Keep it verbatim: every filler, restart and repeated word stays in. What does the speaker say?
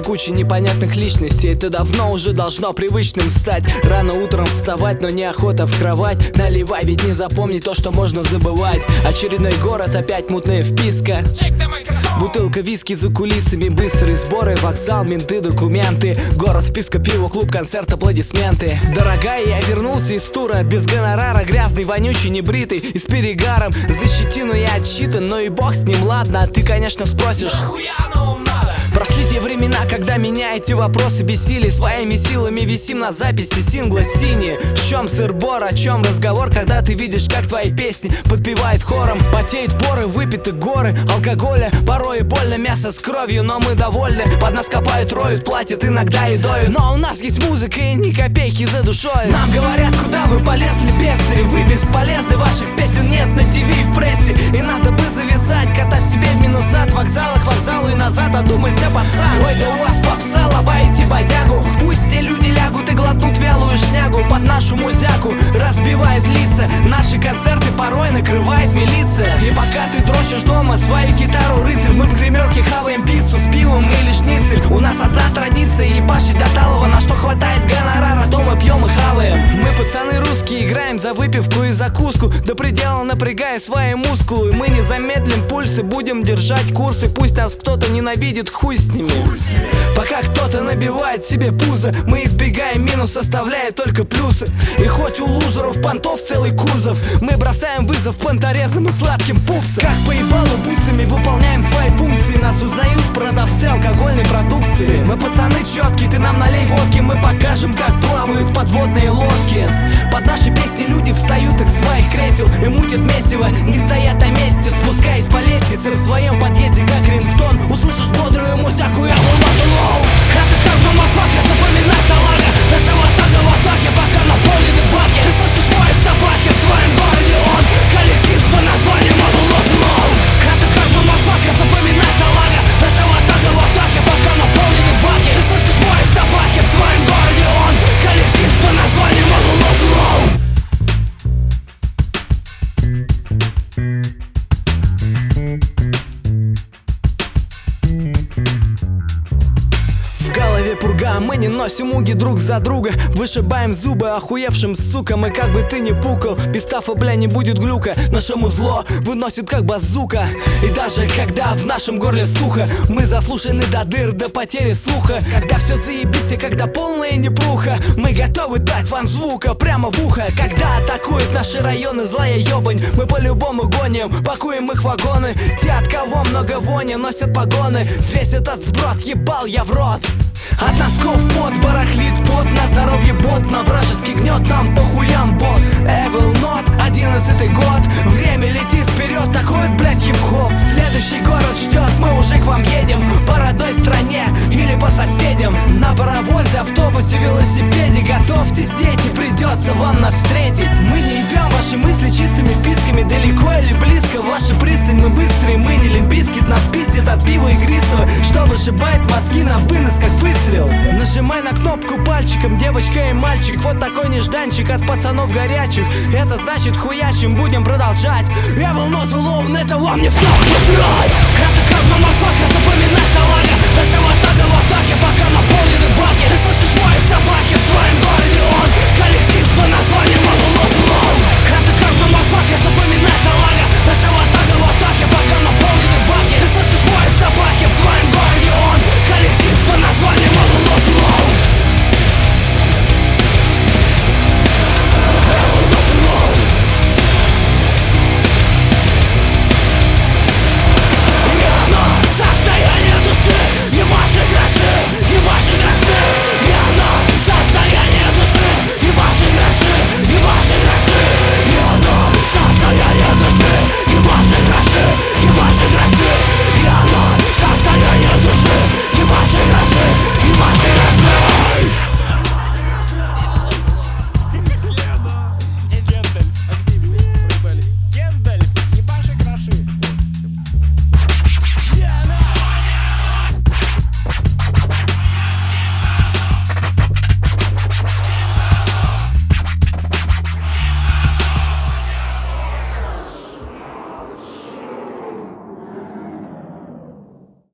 куча непонятных личностей. Это давно уже должно привычным стать. Рано утром вставать, но неохота в кровать. Наливай, ведь не запомнить то, что можно забывать. Очередной город, опять мутная вписка. Бутылка виски за кулисами, быстрые сборы, вокзал, менты, документы. Город, вписка, пиво, клуб, концерт, аплодисменты. Дорогая, я вернулся из тура, без гонорара, грязный, вонючий, небритый и с перегаром. За щетину я отчитан, но и бог с ним, ладно. А ты, конечно, спросишь, нахуя оно вам надо? Прошли те времена, когда меня эти вопросы бесили. Своими силами висим на записи сингла «Синие». В чем сыр-бор, о чем разговор, когда ты видишь, как твои песни подпевает хором. Потеют поры, выпиты горы алкоголя. Порой и больно, мясо с кровью, но мы довольны. Под нас копают, роют, платят иногда едою. Но у нас есть музыка и ни копейки за душой. Нам говорят, куда вы полезли, бездари. Вы бесполезны, ваших песен нет на ТВ и в прессе. И надо бы завязать, катать себе в минус от вокзала к вокзалу и назад. Одумайся, пацан. Ой, да у вас попса, лобаете бодягу. Пусть те люди лягут и глотнут вялую шнягу. Под нашу музяку разбивает лица. Наши концерты порой накрывает милиция. И пока ты дрочишь дома свою гитару, рыцарь, мы в гримерке хаваем пиццу с пивом или шницель. У нас одна традиция, ебашить до талого. На что хватает гонорара, дома пьем и хаваем. Мы, пацаны русские, играем за выпивку и закуску, до предела напрягая свои мускулы. Мы не замедлим пульсы, будем держать курсы. Пусть нас кто-то ненавидит, хуй с ними. Пока кто-то набивает себе пузо, мы избегаем минус, оставляя только плюсы. И хоть у лузеров понтов целый кузов, мы бросаем вызов понторезным и сладким пупсам. Как по ебалу бутсами выполняем свои функции. Нас узнают продавцы алкогольной продукции. Мы пацаны четкие, ты нам налей водки. Мы покажем, как плавают подводные лодки. Под наши песни люди встают из своих кресел и мутят месиво, не стоят на месте. Спускаясь по лестнице в своем подъезде, как рингтон, услышишь бодрую музяку, я will not alone. Это как мамафака, запоминай салага. На живота голотаки, пока наполнены баки. Ты слышишь вой собаки, в твоем городе он коллектив по названию I will not alone. Это как мамафака, запоминай салага. На живота голотаки, пока наполнены баки. Ты слышишь вой собаки, в твоем городе он коллектив по названию I will not alone. Пурга, мы не носим уги друг за друга. Вышибаем зубы охуевшим сукам. И как бы ты ни пукал, без тафа, бля, не будет глюка. Нашему зло выносит как базука. И даже когда в нашем горле сухо, мы заслушаны до дыр, до потери слуха. Когда все заебись и когда полная непруха, мы готовы дать вам звука прямо в ухо. Когда атакуют наши районы злая ебань, мы по-любому гоним, пакуем их вагоны. Те, от кого много вони, носят погоны. Весь этот сброд ебал я в рот. От носков пот барахлит пот, на здоровье бот, на вражеский гнет, нам похуям бот. Evil Not, одиннадцатый год, время летит вперед, такой вот, блядь, хип-хоп. Следующий город ждет, мы уже к вам едем, по родной стране или по соседям. На паровозе, автобусе, велосипеде, готовьтесь, дети, придется вам нас встретить. Мы не ебем ваши мысли чистыми вписками, далеко или близко, ваши пристань, мы быстрые, мы не лимбискит, нас пиздит от пива игристого, что вышибает мозги на вынос, как выстрел. Нажимай на кнопку пальчиком, девочка и мальчик, вот такой нежданчик от пацанов горячих. Это значит хуячим, будем продолжать. Я will not alone, это вам не в топку срать. Это как мамафака, запоминай салага. На живота